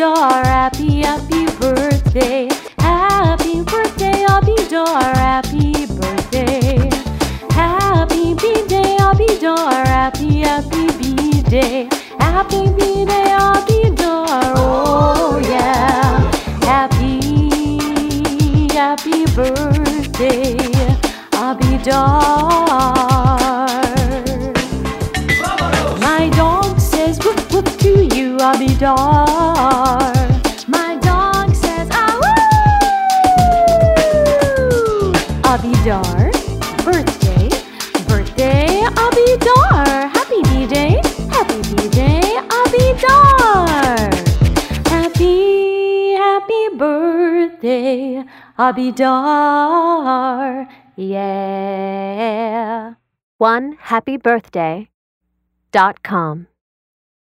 Abidar, happy, happy birthday. Happy birthday, Abidar, happy birthday. Happy B-Day, Abidar, happy, happy B-Day. Happy B-Day, Abidar, oh yeah. Happy, happy birthday, Abidar. My dog says whoop whoop to you, Abidar. My dog says ah woo. Abidar, birthday, birthday, Abidar. Happy B-Day, happy B-Day, Abidar. Happy, happy birthday, Abidar. Yeah. OneHappyBirthday.com